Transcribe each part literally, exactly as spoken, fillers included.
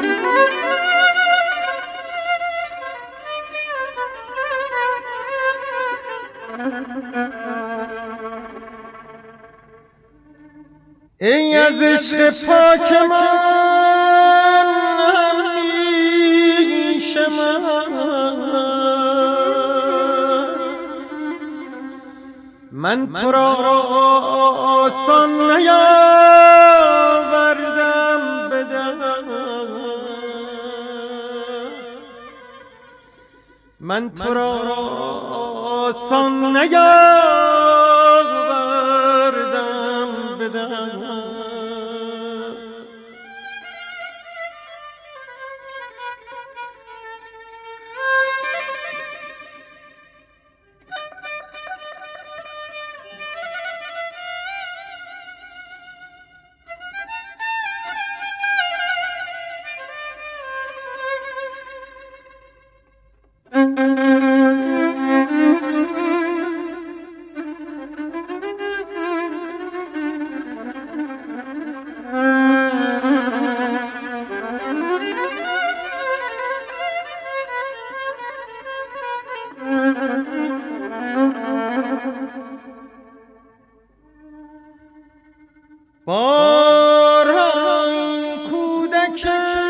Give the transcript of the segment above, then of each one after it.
ای از عشق پاک من همیشه مست، من تو را آسان نیاوردم به دست، من تو را آسان نیاوردم به دست. بارها این کودک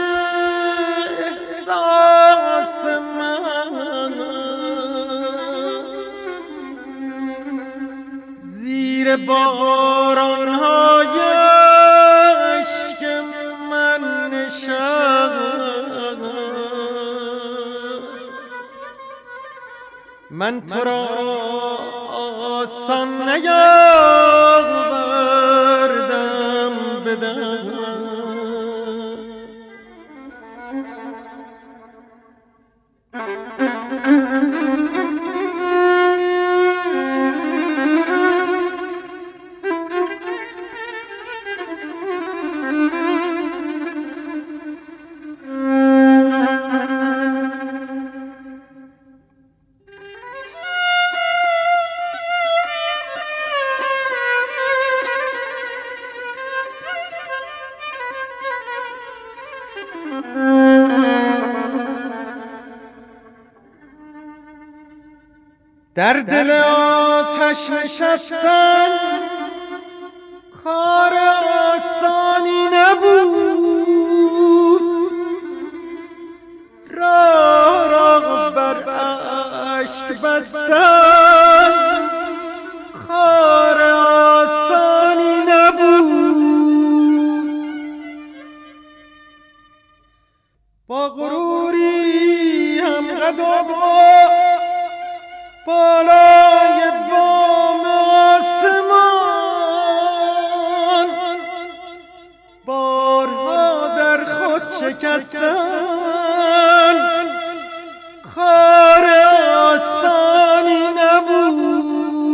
احساس من زیر بارانهای عشق من نشست، من تو را آسان نیاوردم به دست. در دل آتش نشستن کار آسانی نبود، راه را بر اشک بستن کار آسانی نبود. با غروری هم قد و بالای بام آسمان بارها در خود شکستن کار آسانی نبود.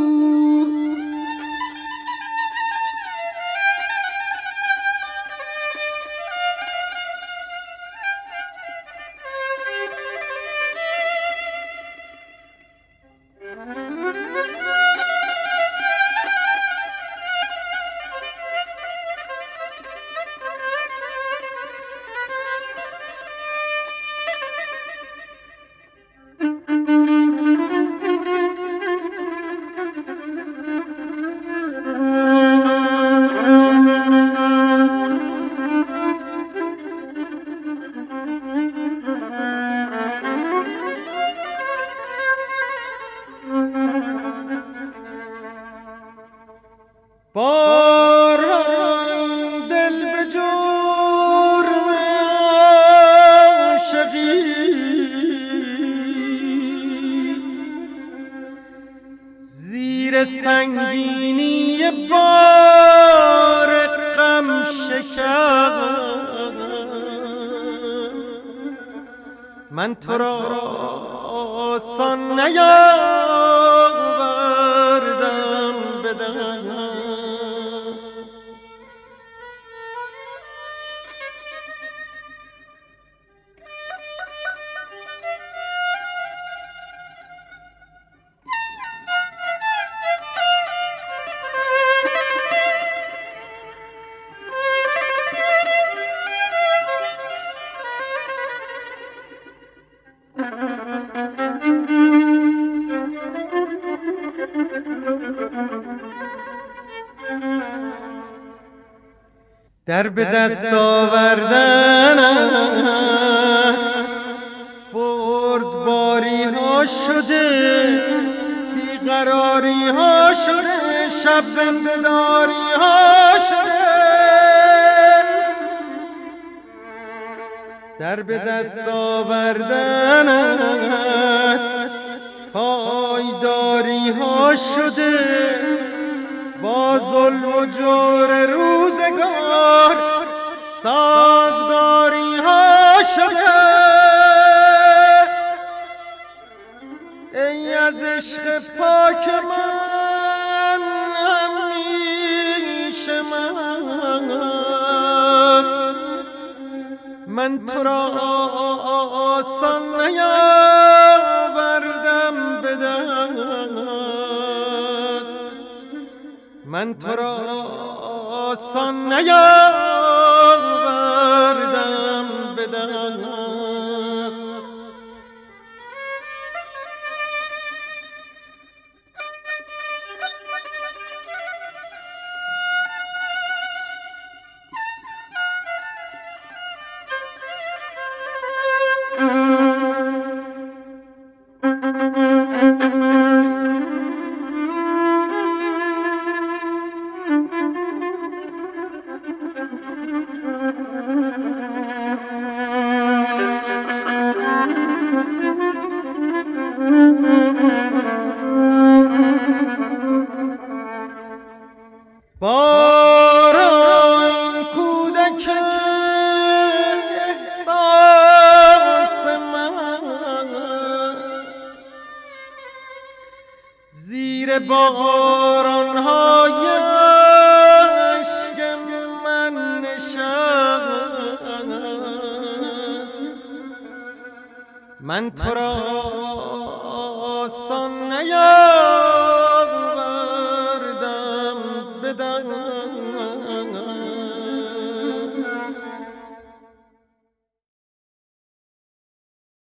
باران دل به جرم عاشقی زیر سنگینی بار غم شکست، من تو را آسان نیاوردم به دست. در به دست آوردنت بردباری ها شده، بیقراری ها شده، شب زنده‌داری ها شده. در به دست آوردنت پایداری ها شده، با ظلم و جور روزگار سازگاری ها شده. ای از عشق پاک من همیشه مست، من تو را آسان نیاوردم به دست، من تو را آسان نیاوردم به دست. باران کودک احساس من زیر باران‌های اشک من نشست، من تو را آسان نیاوردم به دست.